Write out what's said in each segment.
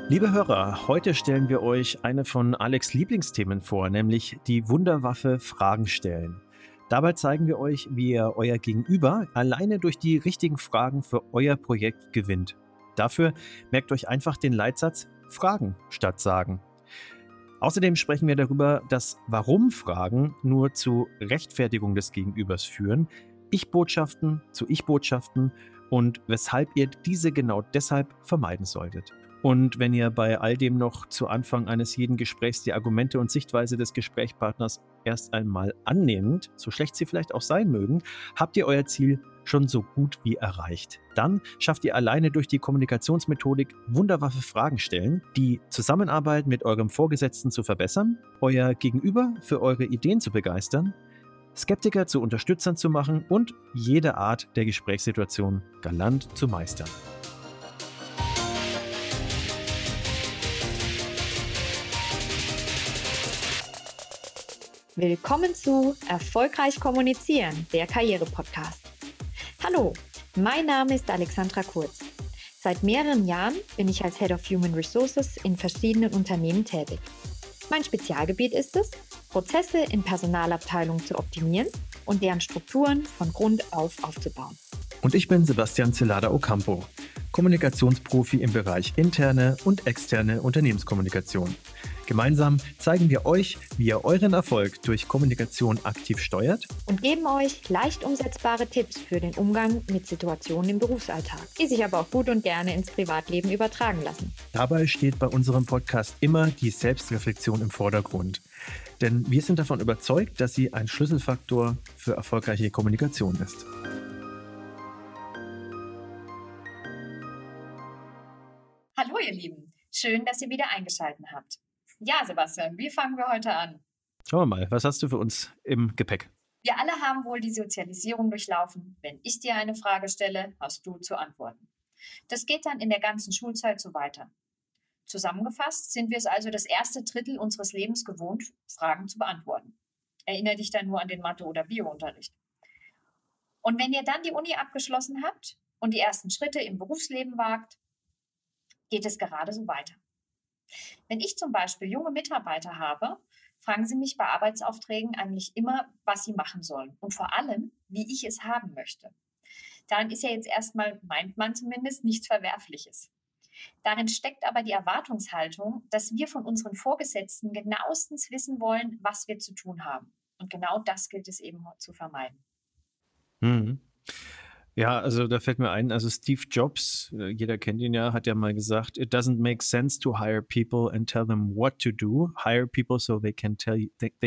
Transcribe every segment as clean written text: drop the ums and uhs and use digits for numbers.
Liebe Hörer, heute stellen wir euch eine von Alex' Lieblingsthemen vor, nämlich die Wunderwaffe Fragen stellen. Dabei zeigen wir euch, wie ihr euer Gegenüber alleine durch die richtigen Fragen für euer Projekt gewinnt. Dafür merkt euch einfach den Leitsatz Fragen statt Sagen. Außerdem sprechen wir darüber, dass Warum-Fragen nur zu Rechtfertigung des Gegenübers führen, Ich-Botschaften zu Ich-Botschaften und weshalb ihr diese genau deshalb vermeiden solltet. Und wenn ihr bei all dem noch zu Anfang eines jeden Gesprächs die Argumente und Sichtweise des Gesprächspartners erst einmal annehmt, so schlecht sie vielleicht auch sein mögen, habt ihr euer Ziel schon so gut wie erreicht. Dann schafft ihr alleine durch die Kommunikationsmethodik Wunderwaffe Fragen stellen, die Zusammenarbeit mit eurem Vorgesetzten zu verbessern, euer Gegenüber für eure Ideen zu begeistern, Skeptiker zu Unterstützern zu machen und jede Art der Gesprächssituation galant zu meistern. Willkommen zu Erfolgreich kommunizieren, der Karriere-Podcast. Hallo, mein Name ist Alexandra Kurz. Seit mehreren Jahren bin ich als Head of Human Resources in verschiedenen Unternehmen tätig. Mein Spezialgebiet ist es, Prozesse in Personalabteilungen zu optimieren und deren Strukturen von Grund auf aufzubauen. Und ich bin Sebastian Celada Ocampo, Kommunikationsprofi im Bereich interne und externe Unternehmenskommunikation. Gemeinsam zeigen wir euch, wie ihr euren Erfolg durch Kommunikation aktiv steuert Und geben euch leicht umsetzbare Tipps für den Umgang mit Situationen im Berufsalltag, die sich aber auch gut und gerne ins Privatleben übertragen lassen. Dabei steht bei unserem Podcast immer die Selbstreflexion im Vordergrund. Denn wir sind davon überzeugt, dass sie ein Schlüsselfaktor für erfolgreiche Kommunikation ist. Hallo ihr Lieben, schön, dass ihr wieder eingeschaltet habt. Ja, Sebastian, wie fangen wir heute an? Schauen wir mal, was hast du für uns im Gepäck? Wir alle haben wohl die Sozialisierung durchlaufen. Wenn ich dir eine Frage stelle, hast du zu antworten. Das geht dann in der ganzen Schulzeit so weiter. Zusammengefasst sind wir es also das erste Drittel unseres Lebens gewohnt, Fragen zu beantworten. Erinnere dich dann nur an den Mathe- oder Biounterricht. Und wenn ihr dann die Uni abgeschlossen habt und die ersten Schritte im Berufsleben wagt, geht es gerade so weiter. Wenn ich zum Beispiel junge Mitarbeiter habe, fragen sie mich bei Arbeitsaufträgen eigentlich immer, was sie machen sollen und vor allem, wie ich es haben möchte. Darin ist ja jetzt erstmal, meint man zumindest, nichts Verwerfliches. Darin steckt aber die Erwartungshaltung, dass wir von unseren Vorgesetzten genauestens wissen wollen, was wir zu tun haben. Und genau das gilt es eben zu vermeiden. Ja, also da fällt mir ein, also Steve Jobs, jeder kennt ihn ja, hat ja mal gesagt, it doesn't make sense to hire people and tell them what to do. Hire people so they can tell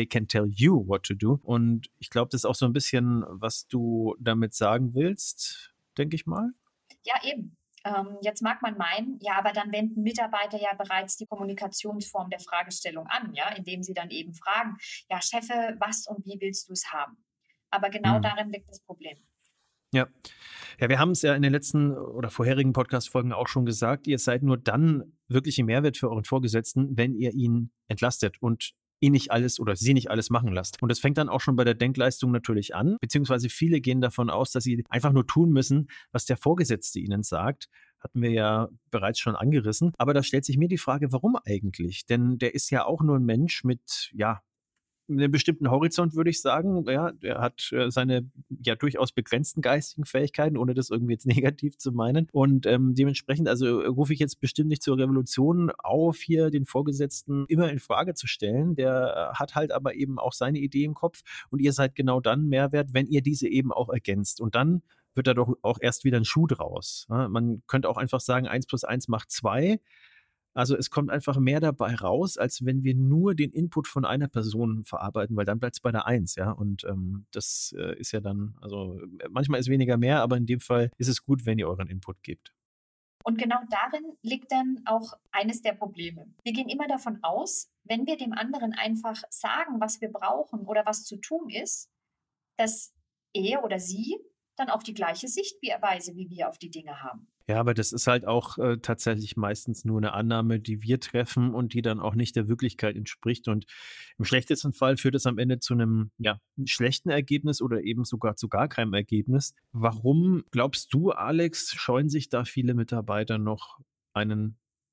you what to do. Und ich glaube, das ist auch so ein bisschen, was du damit sagen willst, denke ich mal. Ja, eben. Jetzt mag man meinen, ja, aber dann wenden Mitarbeiter ja bereits die Kommunikationsform der Fragestellung an, ja, indem sie dann eben fragen, ja, Chefe, was und wie willst du es haben? Aber genau darin liegt das Problem. Ja. Ja, wir haben es ja in den letzten oder vorherigen Podcast-Folgen auch schon gesagt, ihr seid nur dann wirklich ein Mehrwert für euren Vorgesetzten, wenn ihr ihn entlastet und ihn nicht alles oder sie nicht alles machen lasst. Und das fängt dann auch schon bei der Denkleistung natürlich an, beziehungsweise viele gehen davon aus, dass sie einfach nur tun müssen, was der Vorgesetzte ihnen sagt. Hatten wir ja bereits schon angerissen. Aber da stellt sich mir die Frage, warum eigentlich? Denn der ist ja auch nur ein Mensch mit, ja, einem bestimmten Horizont, würde ich sagen. Ja, er hat seine ja durchaus begrenzten geistigen Fähigkeiten, ohne das irgendwie jetzt negativ zu meinen. Und dementsprechend, also rufe ich jetzt bestimmt nicht zur Revolution auf, hier den Vorgesetzten immer in Frage zu stellen. Der hat halt aber eben auch seine Idee im Kopf und ihr seid genau dann Mehrwert, wenn ihr diese eben auch ergänzt. Und dann wird da doch auch erst wieder ein Schuh draus. Ja, man könnte auch einfach sagen, 1 + 1 macht 2. Also es kommt einfach mehr dabei raus, als wenn wir nur den Input von einer Person verarbeiten, weil dann bleibt es bei der 1, ja. Und das ist ja dann, also manchmal ist weniger mehr, aber in dem Fall ist es gut, wenn ihr euren Input gebt. Und genau darin liegt dann auch eines der Probleme. Wir gehen immer davon aus, wenn wir dem anderen einfach sagen, was wir brauchen oder was zu tun ist, dass er oder sie dann auch die gleiche Sichtweise wie wir auf die Dinge haben. Ja, aber das ist halt auch tatsächlich meistens nur eine Annahme, die wir treffen und die dann auch nicht der Wirklichkeit entspricht. Und im schlechtesten Fall führt es am Ende zu einem ja, schlechten Ergebnis oder eben sogar zu gar keinem Ergebnis. Warum glaubst du, Alex, scheuen sich da viele Mitarbeiter noch, einen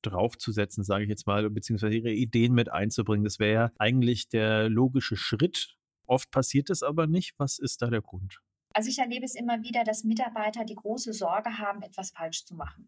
draufzusetzen, sage ich jetzt mal, beziehungsweise ihre Ideen mit einzubringen. Das wäre ja eigentlich der logische Schritt. Oft passiert es aber nicht. Was ist da der Grund? Also ich erlebe es immer wieder, dass Mitarbeiter die große Sorge haben, etwas falsch zu machen.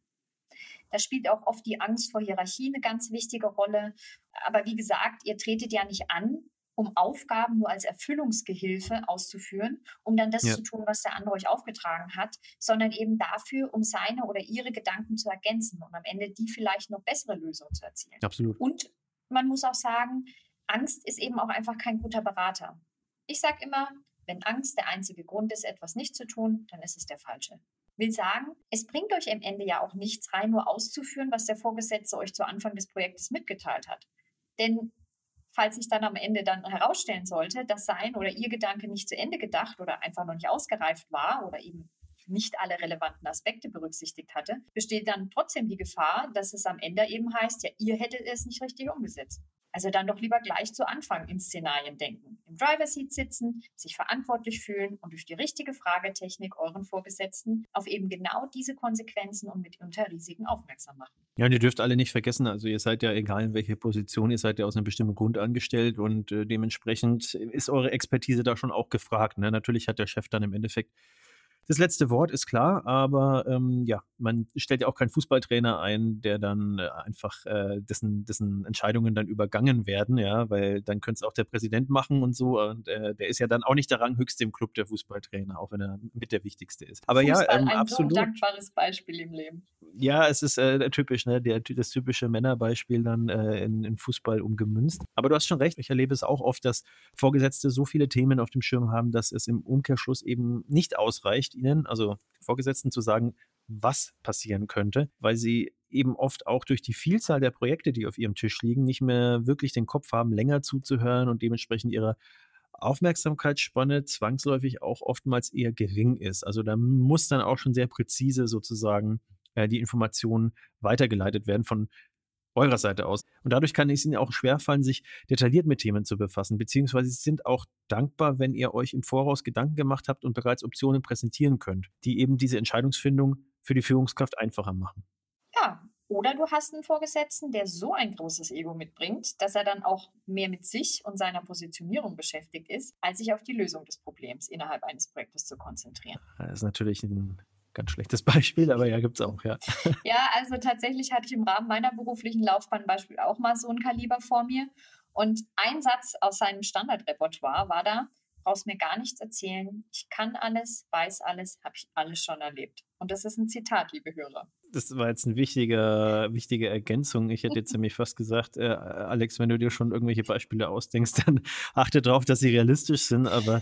Da spielt auch oft die Angst vor Hierarchie eine ganz wichtige Rolle. Aber wie gesagt, ihr tretet ja nicht an, um Aufgaben nur als Erfüllungsgehilfe auszuführen, um dann das zu tun, was der andere euch aufgetragen hat, sondern eben dafür, um seine oder ihre Gedanken zu ergänzen und am Ende die vielleicht noch bessere Lösung zu erzielen. Absolut. Und man muss auch sagen, Angst ist eben auch einfach kein guter Berater. Ich sage immer, wenn Angst der einzige Grund ist, etwas nicht zu tun, dann ist es der falsche. Will sagen, es bringt euch am Ende ja auch nichts rein, nur auszuführen, was der Vorgesetzte euch zu Anfang des Projektes mitgeteilt hat. Denn falls sich dann am Ende dann herausstellen sollte, dass sein oder ihr Gedanke nicht zu Ende gedacht oder einfach noch nicht ausgereift war oder eben nicht alle relevanten Aspekte berücksichtigt hatte, besteht dann trotzdem die Gefahr, dass es am Ende eben heißt, ja, ihr hättet es nicht richtig umgesetzt. Also dann doch lieber gleich zu Anfang in Szenarien denken. Im Driver-Seat sitzen, sich verantwortlich fühlen und durch die richtige Fragetechnik euren Vorgesetzten auf eben genau diese Konsequenzen und mitunter Risiken aufmerksam machen. Ja, und ihr dürft alle nicht vergessen, also ihr seid ja, egal in welcher Position, ihr seid ja aus einem bestimmten Grund angestellt und dementsprechend ist eure Expertise da schon auch gefragt. Ne? Natürlich hat der Chef dann im Endeffekt das letzte Wort, ist klar, aber ja, man stellt ja auch keinen Fußballtrainer ein, der dann einfach dessen Entscheidungen dann übergangen werden, ja, weil dann könnte es auch der Präsident machen und so. Und der ist ja dann auch nicht der Ranghöchste im Club, der Fußballtrainer, auch wenn er mit der Wichtigste ist. Aber Fußball, ja, ein absolut. so dankbares Beispiel im Leben. Ja, es ist typisch, ne? Das typische Männerbeispiel dann in Fußball umgemünzt. Aber du hast schon recht, ich erlebe es auch oft, dass Vorgesetzte so viele Themen auf dem Schirm haben, dass es im Umkehrschluss eben nicht ausreicht, ihnen, also Vorgesetzten, zu sagen, was passieren könnte, weil sie eben oft auch durch die Vielzahl der Projekte, die auf ihrem Tisch liegen, nicht mehr wirklich den Kopf haben, länger zuzuhören und dementsprechend ihre Aufmerksamkeitsspanne zwangsläufig auch oftmals eher gering ist. Also da muss dann auch schon sehr präzise sozusagen die Informationen weitergeleitet werden von eurer Seite aus. Und dadurch kann es ihnen auch schwerfallen, sich detailliert mit Themen zu befassen, beziehungsweise sie sind auch dankbar, wenn ihr euch im Voraus Gedanken gemacht habt und bereits Optionen präsentieren könnt, die eben diese Entscheidungsfindung für die Führungskraft einfacher machen. Ja, oder du hast einen Vorgesetzten, der so ein großes Ego mitbringt, dass er dann auch mehr mit sich und seiner Positionierung beschäftigt ist, als sich auf die Lösung des Problems innerhalb eines Projektes zu konzentrieren. Das ist natürlich ein ganz schlechtes Beispiel, aber ja, gibt es auch, ja. Ja, also tatsächlich hatte ich im Rahmen meiner beruflichen Laufbahn Beispiel auch mal so ein Kaliber vor mir. Und ein Satz aus seinem Standardrepertoire war da: brauchst mir gar nichts erzählen, ich kann alles, weiß alles, habe ich alles schon erlebt. Und das ist ein Zitat, liebe Hörer. Das war jetzt eine wichtige Ergänzung. Ich hätte jetzt nämlich fast gesagt, Alex, wenn du dir schon irgendwelche Beispiele ausdenkst, dann achte darauf, dass sie realistisch sind, aber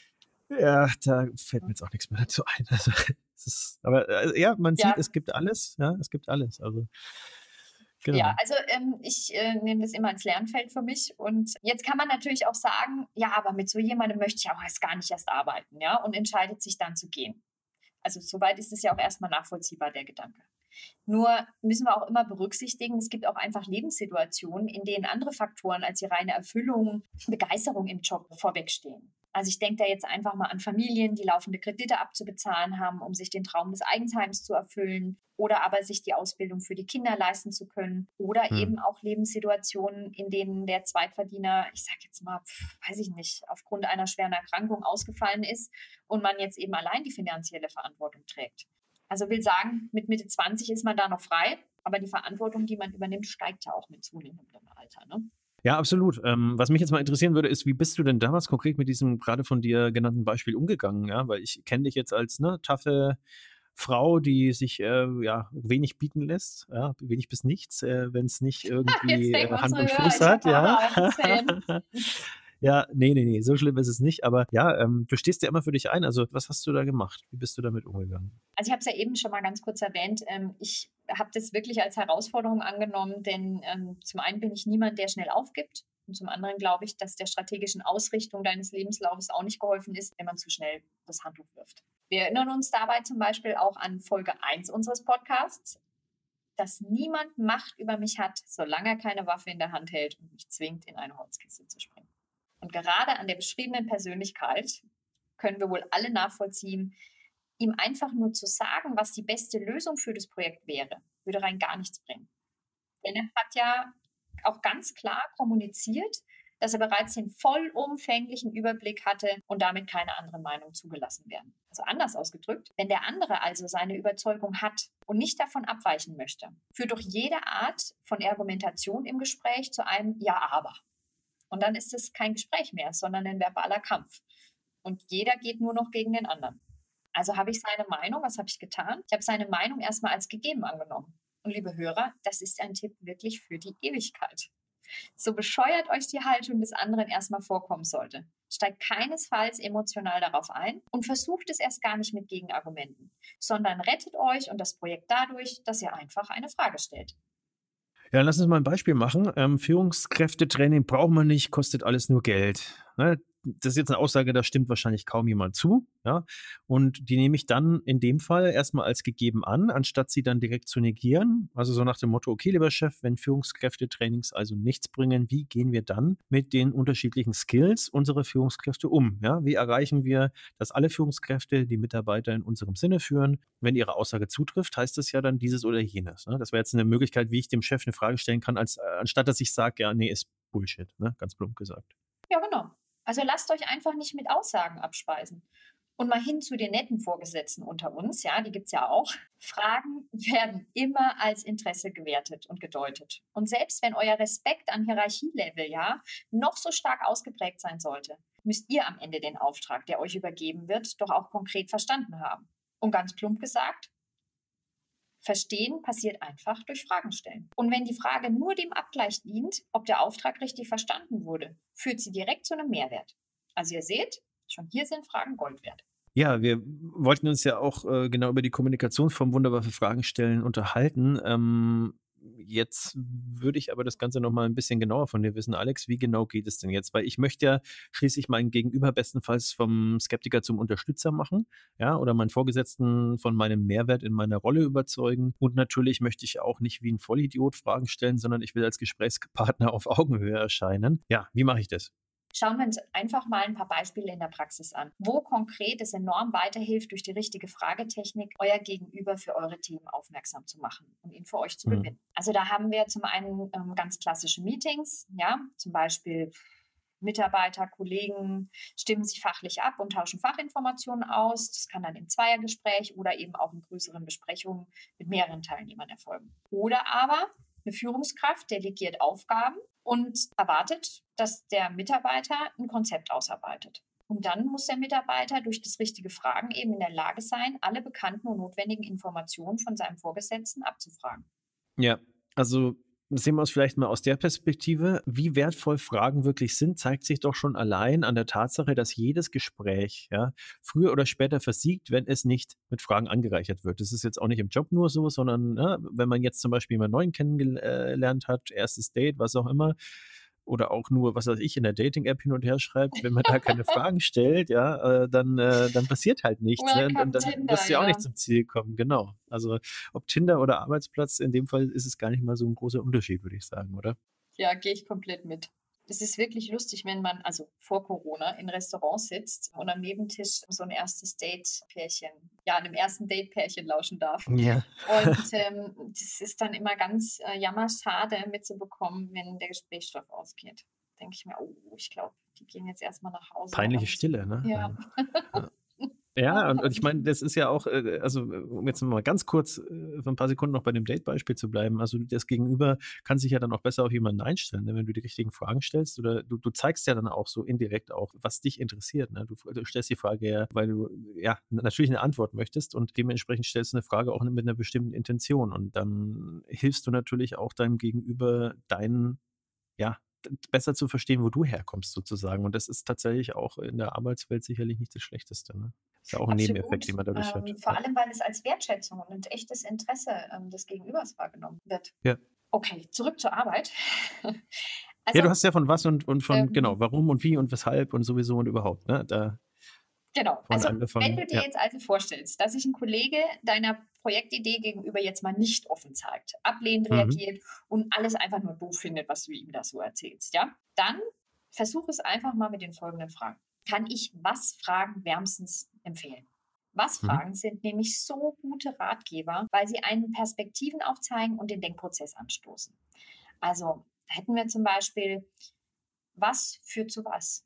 ja, da fällt mir jetzt auch nichts mehr dazu ein. Also, ja, man sieht, es gibt alles, ja, es gibt alles. Also, genau. Ja, also ich nehme das immer als Lernfeld für mich. Und jetzt kann man natürlich auch sagen, ja, aber mit so jemandem möchte ich auch erst gar nicht arbeiten, ja, und entscheidet sich dann zu gehen. Also soweit ist es ja auch erstmal nachvollziehbar, der Gedanke. Nur müssen wir auch immer berücksichtigen, es gibt auch einfach Lebenssituationen, in denen andere Faktoren als die reine Erfüllung, Begeisterung im Job vorwegstehen. Also ich denke da jetzt einfach mal an Familien, die laufende Kredite abzubezahlen haben, um sich den Traum des Eigenheims zu erfüllen oder aber sich die Ausbildung für die Kinder leisten zu können oder eben auch Lebenssituationen, in denen der Zweitverdiener, ich sage jetzt mal, weiß ich nicht, aufgrund einer schweren Erkrankung ausgefallen ist und man jetzt eben allein die finanzielle Verantwortung trägt. Also will sagen, mit Mitte 20 ist man da noch frei, aber die Verantwortung, die man übernimmt, steigt ja auch mit zunehmendem Alter, ne? Ja, absolut. Was mich jetzt mal interessieren würde, ist, wie bist du denn damals konkret mit diesem gerade von dir genannten Beispiel umgegangen? Ja, weil ich kenne dich jetzt als taffe Frau, die sich wenig bieten lässt, ja, wenig bis nichts, wenn es nicht irgendwie Hand und Fuß hat, ja. Ja, nee, so schlimm ist es nicht. Aber ja, du stehst ja immer für dich ein. Also was hast du da gemacht? Wie bist du damit umgegangen? Also ich habe es ja eben schon mal ganz kurz erwähnt. Ich habe das wirklich als Herausforderung angenommen, denn zum einen bin ich niemand, der schnell aufgibt. Und zum anderen glaube ich, dass der strategischen Ausrichtung deines Lebenslaufes auch nicht geholfen ist, wenn man zu schnell das Handtuch wirft. Wir erinnern uns dabei zum Beispiel auch an Folge 1 unseres Podcasts, dass niemand Macht über mich hat, solange er keine Waffe in der Hand hält und mich zwingt, in eine Holzkiste zu springen. Und gerade an der beschriebenen Persönlichkeit können wir wohl alle nachvollziehen, ihm einfach nur zu sagen, was die beste Lösung für das Projekt wäre, würde rein gar nichts bringen. Denn er hat ja auch ganz klar kommuniziert, dass er bereits den vollumfänglichen Überblick hatte und damit keine anderen Meinungen zugelassen werden. Also anders ausgedrückt, wenn der andere also seine Überzeugung hat und nicht davon abweichen möchte, führt doch jede Art von Argumentation im Gespräch zu einem Ja, aber. Und dann ist es kein Gespräch mehr, sondern ein verbaler Kampf. Und jeder geht nur noch gegen den anderen. Also habe ich seine Meinung, was habe ich getan? Ich habe seine Meinung erstmal als gegeben angenommen. Und liebe Hörer, das ist ein Tipp wirklich für die Ewigkeit. So bescheuert euch die Haltung des anderen erstmal vorkommen sollte, steigt keinesfalls emotional darauf ein und versucht es erst gar nicht mit Gegenargumenten, sondern rettet euch und das Projekt dadurch, dass ihr einfach eine Frage stellt. Ja, lass uns mal ein Beispiel machen. Führungskräftetraining braucht man nicht, kostet alles nur Geld. Ne? Das ist jetzt eine Aussage, da stimmt wahrscheinlich kaum jemand zu. Ja? Und die nehme ich dann in dem Fall erstmal als gegeben an, anstatt sie dann direkt zu negieren. Also so nach dem Motto, okay, lieber Chef, wenn Führungskräftetrainings also nichts bringen, wie gehen wir dann mit den unterschiedlichen Skills unserer Führungskräfte um? Ja? Wie erreichen wir, dass alle Führungskräfte die Mitarbeiter in unserem Sinne führen? Wenn ihre Aussage zutrifft, heißt das ja dann dieses oder jenes. Ne? Das wäre jetzt eine Möglichkeit, wie ich dem Chef eine Frage stellen kann, anstatt dass ich sage, ja, nee, ist Bullshit, ne? Ganz plump gesagt. Ja, genau. Also lasst euch einfach nicht mit Aussagen abspeisen. Und mal hin zu den netten Vorgesetzten unter uns, ja, die gibt es ja auch. Fragen werden immer als Interesse gewertet und gedeutet. Und selbst wenn euer Respekt an Hierarchielevel, ja, noch so stark ausgeprägt sein sollte, müsst ihr am Ende den Auftrag, der euch übergeben wird, doch auch konkret verstanden haben. Und ganz plump gesagt, Verstehen passiert einfach durch Fragen stellen. Und wenn die Frage nur dem Abgleich dient, ob der Auftrag richtig verstanden wurde, führt sie direkt zu einem Mehrwert. Also ihr seht, schon hier sind Fragen Gold wert. Ja, wir wollten uns ja auch genau über die Kommunikationsform wunderbar für Fragen stellen unterhalten. Jetzt würde ich aber das Ganze noch mal ein bisschen genauer von dir wissen. Alex, wie genau geht es denn jetzt? Weil ich möchte ja schließlich meinen Gegenüber bestenfalls vom Skeptiker zum Unterstützer machen, ja, oder meinen Vorgesetzten von meinem Mehrwert in meiner Rolle überzeugen. Und natürlich möchte ich auch nicht wie ein Vollidiot Fragen stellen, sondern ich will als Gesprächspartner auf Augenhöhe erscheinen. Ja, wie mache ich das? Schauen wir uns einfach mal ein paar Beispiele in der Praxis an, wo konkret es enorm weiterhilft, durch die richtige Fragetechnik euer Gegenüber für eure Themen aufmerksam zu machen und ihn für euch zu gewinnen. Also da haben wir zum einen ganz klassische Meetings, ja, zum Beispiel Mitarbeiter, Kollegen stimmen sich fachlich ab und tauschen Fachinformationen aus. Das kann dann im Zweiergespräch oder eben auch in größeren Besprechungen mit mehreren Teilnehmern erfolgen. Oder aber eine Führungskraft delegiert Aufgaben und erwartet, dass der Mitarbeiter ein Konzept ausarbeitet. Und dann muss der Mitarbeiter durch das richtige Fragen eben in der Lage sein, alle bekannten und notwendigen Informationen von seinem Vorgesetzten abzufragen. Ja, also sehen wir uns vielleicht mal aus der Perspektive. Wie wertvoll Fragen wirklich sind, zeigt sich doch schon allein an der Tatsache, dass jedes Gespräch ja, früher oder später versiegt, wenn es nicht mit Fragen angereichert wird. Das ist jetzt auch nicht im Job nur so, sondern ja, wenn man jetzt zum Beispiel jemanden neuen kennengelernt hat, erstes Date, was auch immer, oder auch nur, was weiß ich, in der Dating-App hin und her schreibt, wenn man da keine Fragen stellt, ja, dann passiert halt nichts. Ne? Und dann Tinder, wirst du ja auch ja. nicht zum Ziel kommen, genau. Also ob Tinder oder Arbeitsplatz, in dem Fall ist es gar nicht mal so ein großer Unterschied, würde ich sagen, oder? Ja, gehe ich komplett mit. Es ist wirklich lustig, wenn man, also vor Corona, in Restaurants sitzt und am Nebentisch so ein erstes Date-Pärchen, ja, einem ersten Date-Pärchen lauschen darf. Ja. Und das ist dann immer ganz jammerschade mitzubekommen, wenn der Gesprächsstoff ausgeht. Denke ich mir, oh, ich glaube, die gehen jetzt erstmal nach Hause. Peinliche Stille, ne? Ja. Ja, und ich meine, das ist ja auch, also um jetzt mal ganz kurz für ein paar Sekunden noch bei dem Date-Beispiel zu bleiben, also das Gegenüber kann sich ja dann auch besser auf jemanden einstellen, ne? Wenn du die richtigen Fragen stellst oder du zeigst ja dann auch so indirekt auch, was dich interessiert. Ne? Du stellst die Frage ja, weil du ja natürlich eine Antwort möchtest und dementsprechend stellst du eine Frage auch mit einer bestimmten Intention und dann hilfst du natürlich auch deinem Gegenüber ja, besser zu verstehen, wo du herkommst sozusagen. Und das ist tatsächlich auch in der Arbeitswelt sicherlich nicht das Schlechteste. Ne? Ist ja auch ein Absolut. Nebeneffekt, den man dadurch hat. Vor allem, weil es als Wertschätzung und echtes Interesse des Gegenübers wahrgenommen wird. Ja. Okay, zurück zur Arbeit. Also, ja, du hast ja von was und von, genau, warum und wie und weshalb und sowieso und überhaupt. Ne? Genau, also wenn du dir jetzt also vorstellst, dass sich ein Kollege deiner Projektidee gegenüber jetzt mal nicht offen zeigt, ablehnend reagiert und alles einfach nur doof findet, was du ihm da so erzählst, ja, dann versuch es einfach mal mit den folgenden Fragen. Kann ich was Fragen wärmstens empfehlen? Was-Fragen sind nämlich so gute Ratgeber, weil sie einen Perspektiven aufzeigen und den Denkprozess anstoßen. Also da hätten wir zum Beispiel, was führt zu was?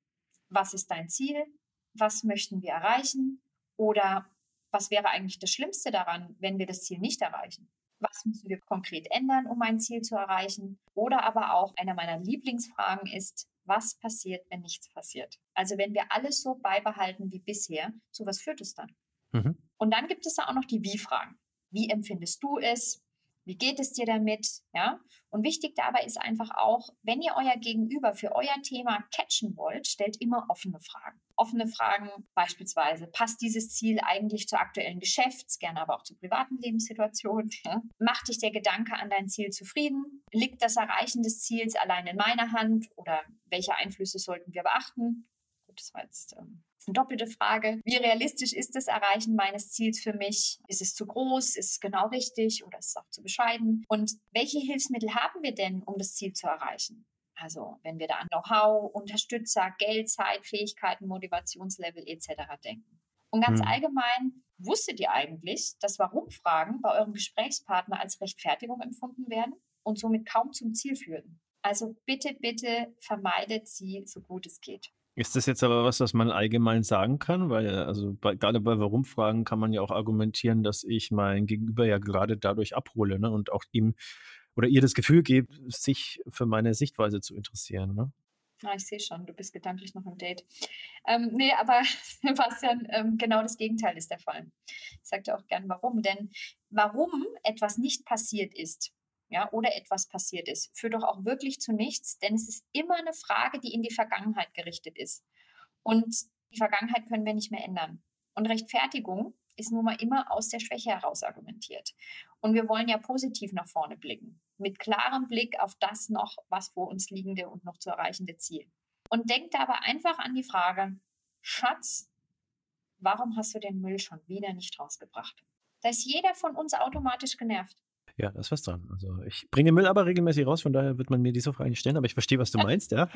Was ist dein Ziel? Was möchten wir erreichen? Oder was wäre eigentlich das Schlimmste daran, wenn wir das Ziel nicht erreichen? Was müssen wir konkret ändern, um ein Ziel zu erreichen? Oder aber auch einer meiner Lieblingsfragen ist, was passiert, wenn nichts passiert? Also wenn wir alles so beibehalten wie bisher, zu was führt es dann? Und dann gibt es da auch noch die Wie-Fragen. Wie empfindest du es? Wie geht es dir damit? Ja? Und wichtig dabei ist einfach auch, wenn ihr euer Gegenüber für euer Thema catchen wollt, stellt immer offene Fragen. Offene Fragen beispielsweise, passt dieses Ziel eigentlich zur aktuellen gerne aber auch zur privaten Lebenssituation? Ja? Macht dich der Gedanke an dein Ziel zufrieden? Liegt das Erreichen des Ziels allein in meiner Hand? Oder welche Einflüsse sollten wir beachten? Gut, das war jetzt eine doppelte Frage. Wie realistisch ist das Erreichen meines Ziels für mich? Ist es zu groß? Ist es genau richtig? Oder ist es auch zu bescheiden? Und welche Hilfsmittel haben wir denn, um das Ziel zu erreichen? Also wenn wir da an Know-how, Unterstützer, Geld, Zeit, Fähigkeiten, Motivationslevel etc. denken. Und ganz allgemein, wusstet ihr eigentlich, dass Warum-Fragen bei eurem Gesprächspartner als Rechtfertigung empfunden werden und somit kaum zum Ziel führen? Also bitte, bitte vermeidet sie, so gut es geht. Ist das jetzt aber was man allgemein sagen kann? Weil, also gerade bei Warum-Fragen kann man ja auch argumentieren, dass ich mein Gegenüber ja gerade dadurch abhole, ne? Und auch ihm oder ihr das Gefühl gebe, sich für meine Sichtweise zu interessieren. Ne? Ich sehe schon, du bist gedanklich noch im Date. Nee, aber Sebastian, genau das Gegenteil ist der Fall. Ich sage dir auch gern warum. Denn warum etwas nicht passiert ist, ja, oder etwas passiert ist, führt doch auch wirklich zu nichts, denn es ist immer eine Frage, die in die Vergangenheit gerichtet ist. Und die Vergangenheit können wir nicht mehr ändern. Und Rechtfertigung ist nun mal immer aus der Schwäche heraus argumentiert. Und wir wollen ja positiv nach vorne blicken, mit klarem Blick auf das noch, was vor uns liegende und noch zu erreichende Ziel. Und denkt dabei einfach an die Frage, Schatz, warum hast du den Müll schon wieder nicht rausgebracht? Da ist jeder von uns automatisch genervt. Ja, da ist was dran. Also ich bringe den Müll aber regelmäßig raus, von daher wird man mir diese Frage nicht stellen, aber ich verstehe, was du meinst, ja.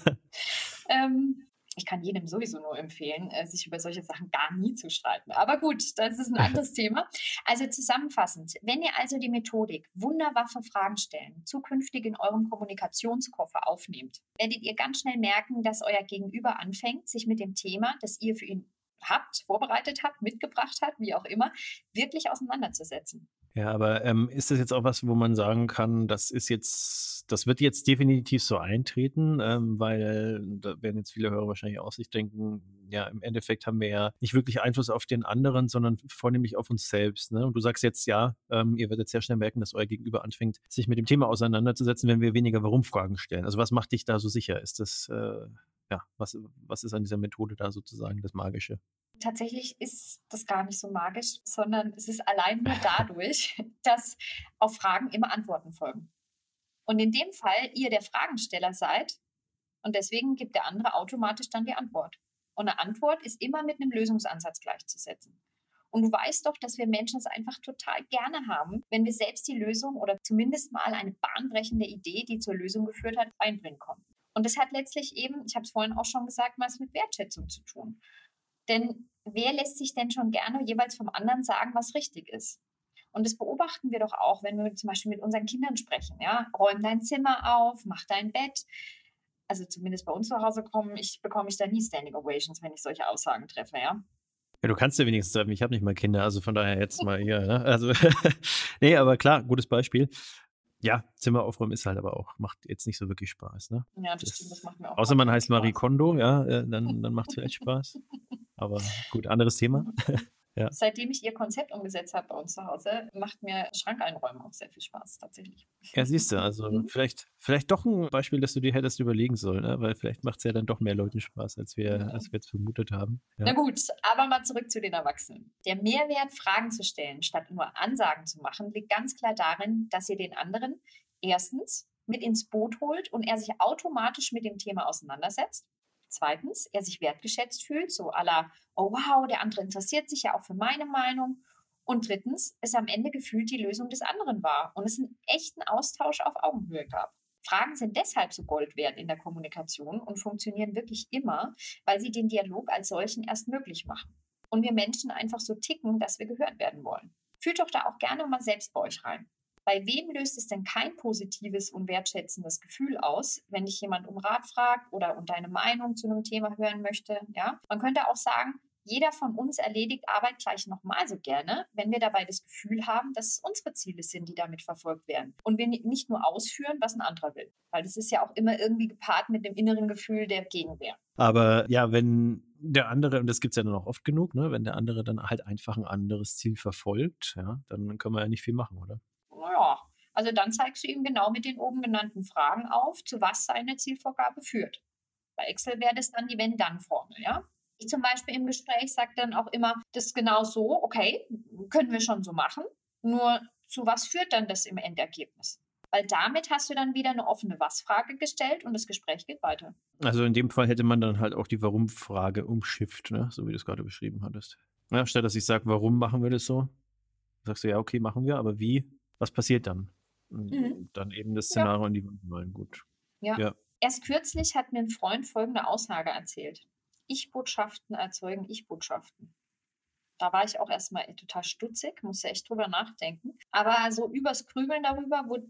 Ich kann jedem sowieso nur empfehlen, sich über solche Sachen gar nie zu streiten. Aber gut, das ist ein anderes Thema. Also zusammenfassend, wenn ihr also die Methodik Wunderwaffe Fragen stellen zukünftig in eurem Kommunikationskoffer aufnehmt, werdet ihr ganz schnell merken, dass euer Gegenüber anfängt, sich mit dem Thema, das ihr für ihn habt, vorbereitet habt, mitgebracht habt, wie auch immer, wirklich auseinanderzusetzen. Ja, aber ist das jetzt auch was, wo man sagen kann, das wird jetzt definitiv so eintreten, weil da werden jetzt viele Hörer wahrscheinlich auch sich denken, ja, im Endeffekt haben wir ja nicht wirklich Einfluss auf den anderen, sondern vornehmlich auf uns selbst. Ne? Und du sagst jetzt, ja, ihr werdet sehr schnell merken, dass euer Gegenüber anfängt, sich mit dem Thema auseinanderzusetzen, wenn wir weniger Warum-Fragen stellen. Also was macht dich da so sicher? Ist das, was ist an dieser Methode da sozusagen das Magische? Tatsächlich ist das gar nicht so magisch, sondern es ist allein nur dadurch, dass auf Fragen immer Antworten folgen. Und in dem Fall ihr der Fragensteller seid und deswegen gibt der andere automatisch dann die Antwort. Und eine Antwort ist immer mit einem Lösungsansatz gleichzusetzen. Und du weißt doch, dass wir Menschen es einfach total gerne haben, wenn wir selbst die Lösung oder zumindest mal eine bahnbrechende Idee, die zur Lösung geführt hat, einbringen konnten. Und das hat letztlich eben, ich habe es vorhin auch schon gesagt, was mit Wertschätzung zu tun. Denn wer lässt sich denn schon gerne jeweils vom anderen sagen, was richtig ist? Und das beobachten wir doch auch, wenn wir zum Beispiel mit unseren Kindern sprechen. Ja? Räum dein Zimmer auf, mach dein Bett. Also zumindest bei uns zu Hause bekomme ich da nie Standing Ovations, wenn ich solche Aussagen treffe. Ja, ja, du kannst ja wenigstens sagen, ich habe nicht mal Kinder, also von daher jetzt mal hier. Ne? Also, nee, aber klar, gutes Beispiel. Ja, Zimmer aufräumen ist halt aber auch, macht jetzt nicht so wirklich Spaß. Ne? Ja, das stimmt, das macht mir auch außer man heißt Spaß. Marie Kondo, ja, dann macht es vielleicht Spaß. Aber gut, anderes Thema. Ja. Seitdem ich ihr Konzept umgesetzt habe bei uns zu Hause, macht mir Schrank einräumen auch sehr viel Spaß, tatsächlich. Ja, siehst du, also vielleicht doch ein Beispiel, das du dir hättest überlegen sollen, ne? Weil vielleicht macht es ja dann doch mehr Leuten Spaß, als wir jetzt vermutet haben. Ja. Na gut, aber mal zurück zu den Erwachsenen. Der Mehrwert, Fragen zu stellen, statt nur Ansagen zu machen, liegt ganz klar darin, dass ihr den anderen erstens mit ins Boot holt und er sich automatisch mit dem Thema auseinandersetzt. Zweitens, er sich wertgeschätzt fühlt, so à la, oh wow, der andere interessiert sich ja auch für meine Meinung. Und drittens, es am Ende gefühlt die Lösung des anderen war und es einen echten Austausch auf Augenhöhe gab. Fragen sind deshalb so Gold wert in der Kommunikation und funktionieren wirklich immer, weil sie den Dialog als solchen erst möglich machen. und wir Menschen einfach so ticken, dass wir gehört werden wollen. Fühlt doch da auch gerne mal selbst bei euch rein. Bei wem löst es denn kein positives und wertschätzendes Gefühl aus, wenn dich jemand um Rat fragt oder um deine Meinung zu einem Thema hören möchte? Ja? Man könnte auch sagen, jeder von uns erledigt Arbeit gleich nochmal so gerne, wenn wir dabei das Gefühl haben, dass es unsere Ziele sind, die damit verfolgt werden. Und wir nicht nur ausführen, was ein anderer will. Weil das ist ja auch immer irgendwie gepaart mit dem inneren Gefühl der Gegenwehr. Aber ja, wenn der andere, und das gibt es ja dann auch oft genug, ne, wenn der andere dann halt einfach ein anderes Ziel verfolgt, ja, dann können wir ja nicht viel machen, oder? Ja, also dann zeigst du ihm genau mit den oben genannten Fragen auf, zu was seine Zielvorgabe führt. Bei Excel wäre das dann die Wenn-Dann-Formel, ja? Ich zum Beispiel im Gespräch sage dann auch immer, das ist genau so, okay, können wir schon so machen, nur zu was führt dann das im Endergebnis? Weil damit hast du dann wieder eine offene Was-Frage gestellt und das Gespräch geht weiter. Also in dem Fall hätte man dann halt auch die Warum-Frage umschifft, ne? So wie du es gerade beschrieben hattest. Ja, statt dass ich sage, warum machen wir das so, sagst du, ja, okay, machen wir, aber wie? Was passiert dann? Und dann eben das Ja. Szenario in die Wand malen, gut. Ja. Erst kürzlich hat mir ein Freund folgende Aussage erzählt. Ich-Botschaften erzeugen Ich-Botschaften. Da war ich auch erstmal total stutzig, musste echt drüber nachdenken. Aber so übers Grübeln darüber wurde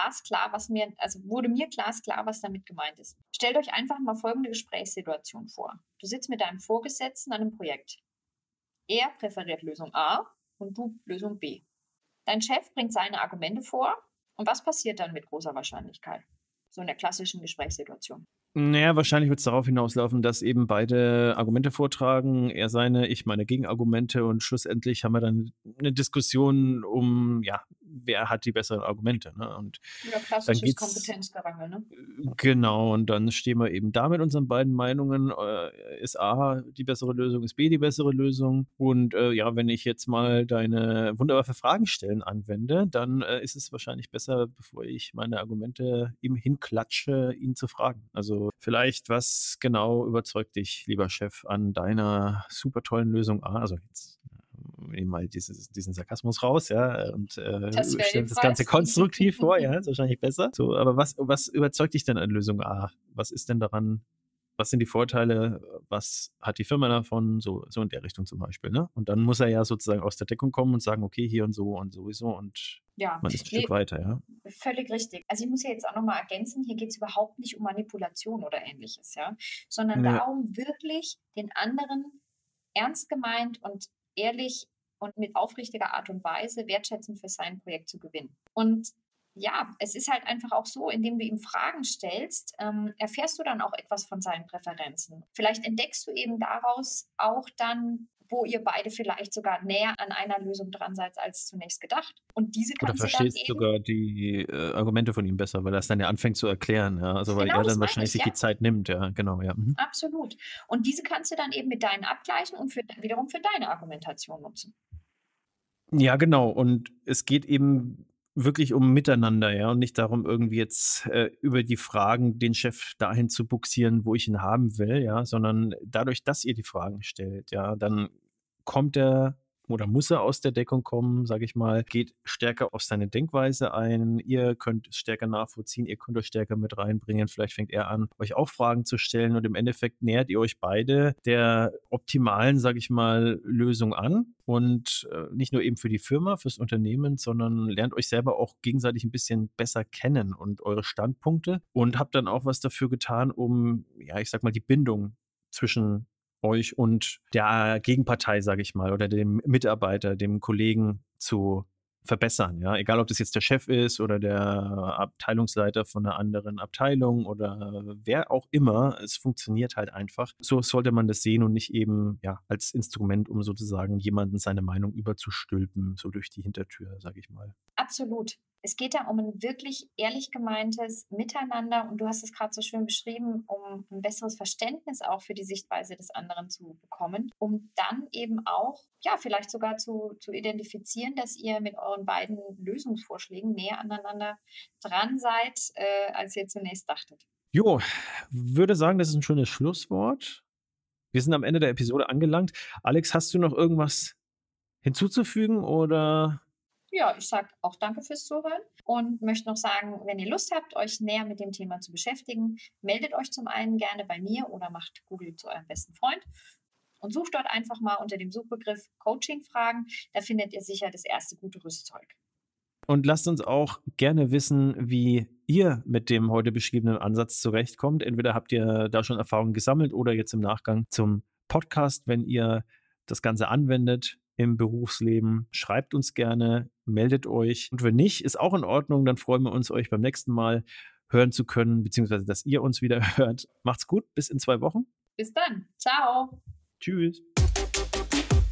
mir glasklar, was damit gemeint ist. Stellt euch einfach mal folgende Gesprächssituation vor. Du sitzt mit deinem Vorgesetzten an einem Projekt. Er präferiert Lösung A und du Lösung B. Dein Chef bringt seine Argumente vor und was passiert dann mit großer Wahrscheinlichkeit? So in der klassischen Gesprächssituation. Naja, wahrscheinlich wird es darauf hinauslaufen, dass eben beide Argumente vortragen, er seine, ich meine Gegenargumente und schlussendlich haben wir dann eine Diskussion um, ja, wer hat die besseren Argumente. Ne? Und Ja, klassisches Kompetenzgerangel, ne? Genau, und dann stehen wir eben da mit unseren beiden Meinungen. Ist A die bessere Lösung, ist B die bessere Lösung? Und ja, wenn ich jetzt mal deine wunderbare Fragen stellen anwende, dann ist es wahrscheinlich besser, bevor ich meine Argumente ihm hinklatsche, ihn zu fragen. Also vielleicht, was genau überzeugt dich, lieber Chef, an deiner super tollen Lösung A? Also jetzt nehmen mal diesen Sarkasmus raus, ja, und stellen das Ganze konstruktiv vor, ja, ist wahrscheinlich besser. So, aber was überzeugt dich denn an Lösung A? Was ist denn daran, was sind die Vorteile, was hat die Firma davon, so in der Richtung zum Beispiel, ne? Und dann muss er ja sozusagen aus der Deckung kommen und sagen, okay, hier und so und sowieso und man ist ein Stück weiter, ja. Völlig richtig. Also ich muss ja jetzt auch nochmal ergänzen, hier geht es überhaupt nicht um Manipulation oder ähnliches, ja, sondern darum, wirklich den anderen ernst gemeint und ehrlich und mit aufrichtiger Art und Weise wertschätzend für sein Projekt zu gewinnen. Und ja, es ist halt einfach auch so, indem du ihm Fragen stellst, erfährst du dann auch etwas von seinen Präferenzen. Vielleicht entdeckst du eben daraus auch dann, wo ihr beide vielleicht sogar näher an einer Lösung dran seid als zunächst gedacht. Und diese Oder kannst du dann verstehst eben sogar die Argumente von ihm besser, weil er es dann ja anfängt zu erklären, ja. Also weil Genau, er das dann meine wahrscheinlich ich, sich ja. die Zeit nimmt, ja, genau, ja. Mhm. Absolut. Und diese kannst du dann eben mit deinen abgleichen und wiederum für deine Argumentation nutzen. Ja, genau. Und es geht eben wirklich um Miteinander, ja, und nicht darum, irgendwie jetzt über die Fragen den Chef dahin zu buxieren, wo ich ihn haben will, ja, sondern dadurch, dass ihr die Fragen stellt, ja, dann kommt er oder muss er aus der Deckung kommen, sage ich mal, geht stärker auf seine Denkweise ein, ihr könnt es stärker nachvollziehen, ihr könnt euch stärker mit reinbringen, vielleicht fängt er an, euch auch Fragen zu stellen und im Endeffekt nähert ihr euch beide der optimalen, sage ich mal, Lösung an und nicht nur eben für die Firma, fürs Unternehmen, sondern lernt euch selber auch gegenseitig ein bisschen besser kennen und eure Standpunkte und habt dann auch was dafür getan, um, ja, ich sag mal, die Bindung zwischen euch und der Gegenpartei, sage ich mal, oder dem Mitarbeiter, dem Kollegen zu verbessern, ja, egal ob das jetzt der Chef ist oder der Abteilungsleiter von einer anderen Abteilung oder wer auch immer, es funktioniert halt einfach. So sollte man das sehen und nicht eben, ja, als Instrument, um sozusagen jemanden seine Meinung überzustülpen, so durch die Hintertür, sage ich mal. Absolut. Es geht da um ein wirklich ehrlich gemeintes Miteinander und du hast es gerade so schön beschrieben, um ein besseres Verständnis auch für die Sichtweise des anderen zu bekommen, um dann eben auch, ja, vielleicht sogar zu identifizieren, dass ihr mit euren beiden Lösungsvorschlägen näher aneinander dran seid, als ihr zunächst dachtet. Jo, würde sagen, das ist ein schönes Schlusswort. Wir sind am Ende der Episode angelangt. Alex, hast du noch irgendwas hinzuzufügen oder? Ja, ich sage auch danke fürs Zuhören und möchte noch sagen, wenn ihr Lust habt, euch näher mit dem Thema zu beschäftigen, meldet euch zum einen gerne bei mir oder macht Google zu eurem besten Freund. und sucht dort einfach mal unter dem Suchbegriff Coaching-Fragen. Da findet ihr sicher das erste gute Rüstzeug. Und lasst uns auch gerne wissen, wie ihr mit dem heute beschriebenen Ansatz zurechtkommt. Entweder habt ihr da schon Erfahrungen gesammelt oder jetzt im Nachgang zum Podcast, wenn ihr das Ganze anwendet im Berufsleben. Schreibt uns gerne, meldet euch. Und wenn nicht, ist auch in Ordnung. Dann freuen wir uns, euch beim nächsten Mal hören zu können, beziehungsweise dass ihr uns wieder hört. Macht's gut, bis in 2 Wochen. Bis dann. Ciao. Tschüss.